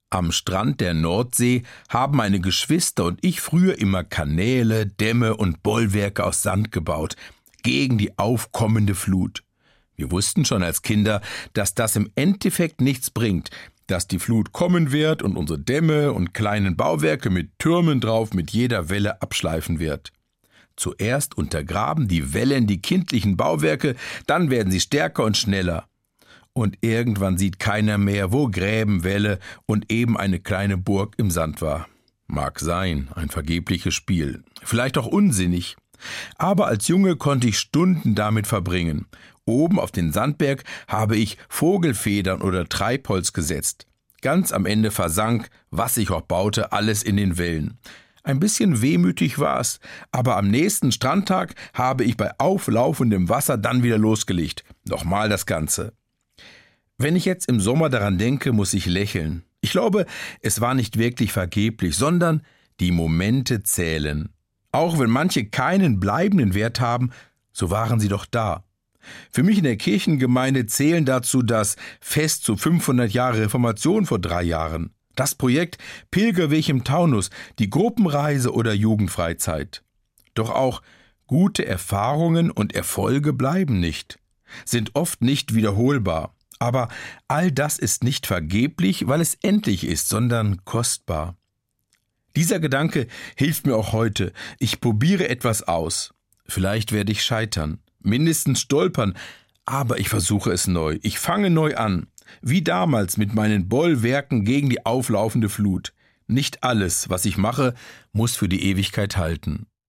Am Strand der Nordsee haben meine Geschwister und ich früher immer Kanäle, Dämme und Bollwerke aus Sand gebaut, gegen die aufkommende Flut. Wir wussten schon als Kinder, dass das im Endeffekt nichts bringt, dass die Flut kommen wird und unsere Dämme und kleinen Bauwerke mit Türmen drauf mit jeder Welle abschleifen wird. Zuerst untergraben die Wellen die kindlichen Bauwerke, dann werden sie stärker und schneller. Und irgendwann sieht keiner mehr, wo Gräben, Wälle und eben eine kleine Burg im Sand war. Mag sein, ein vergebliches Spiel, vielleicht auch unsinnig. Aber als Junge konnte ich Stunden damit verbringen. Oben auf den Sandberg habe ich Vogelfedern oder Treibholz gesetzt. Ganz am Ende versank, was ich auch baute, alles in den Wellen. Ein bisschen wehmütig war's, aber am nächsten Strandtag habe ich bei auflaufendem Wasser dann wieder losgelegt. Nochmal das Ganze. Wenn ich jetzt im Sommer daran denke, muss ich lächeln. Ich glaube, es war nicht wirklich vergeblich, sondern die Momente zählen. Auch wenn manche keinen bleibenden Wert haben, so waren sie doch da. Für mich in der Kirchengemeinde zählen dazu das Fest zu 500 Jahre Reformation vor 3 Jahren, das Projekt Pilgerweg im Taunus, die Gruppenreise oder Jugendfreizeit. Doch auch gute Erfahrungen und Erfolge bleiben nicht, sind oft nicht wiederholbar. Aber all das ist nicht vergeblich, weil es endlich ist, sondern kostbar. Dieser Gedanke hilft mir auch heute. Ich probiere etwas aus. Vielleicht werde ich scheitern, mindestens stolpern, aber ich versuche es neu. Ich fange neu an, wie damals mit meinen Bollwerken gegen die auflaufende Flut. Nicht alles, was ich mache, muss für die Ewigkeit halten.